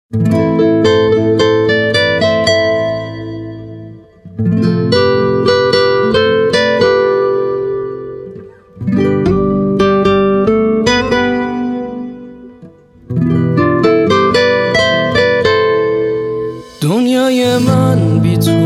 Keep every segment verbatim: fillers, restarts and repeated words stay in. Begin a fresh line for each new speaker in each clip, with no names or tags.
دنیای من بی تو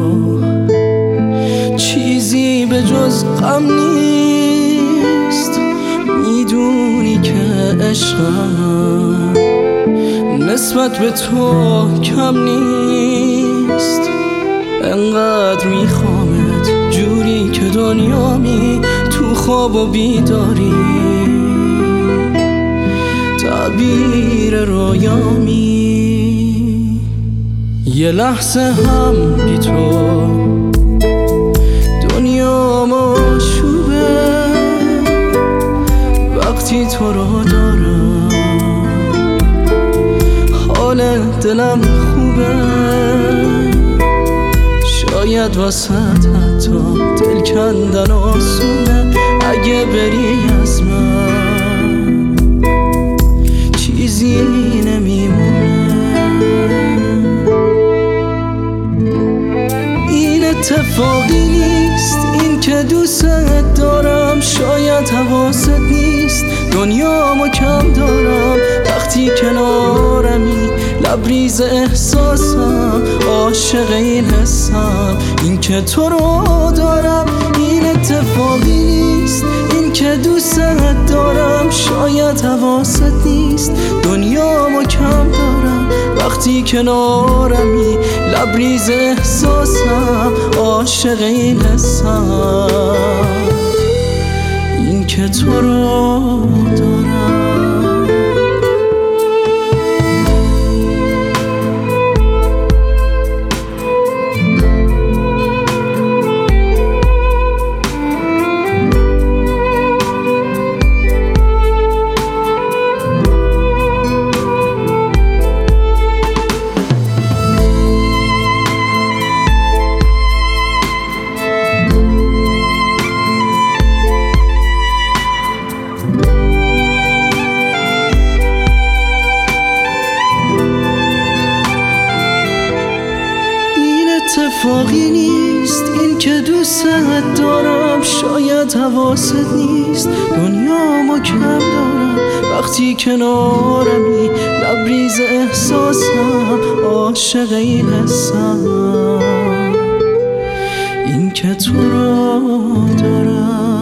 چیزی به جز غم نیست. میدونی که عشقم نسبت به تو کم نیست. انقدر میخوامت جوری که دنیامی تو خواب و بیداری تعبیر رویامی. یه لحظه هم بی تو دنیا مشوبه. وقتی تو رو دارم حال دلم خوبه. شاید واسه حتی دل کندن آسونه. اگه بری از من چیزی نمیمونه. اتفاقی نیست این که دوست دارم. شاید حواست نیست دنیامو کم دارم. وقتی کنارمی لبریز احساسم. عاشق این حسم این که تو رو دارم. این اتفاقی نیست این که دوست دارم. شاید حواست نیست دنیامو کم دارم. وقتی کنارمی لبریز احساسم. عاشق این حسم این که تو رو دارم. اتفاقی نیست این که دوست دارم. شاید حواست نیست دنیامو کم دارم. وقتی کنارمی لبریز احساسم. عاشق این حسم این که تو رو دارم.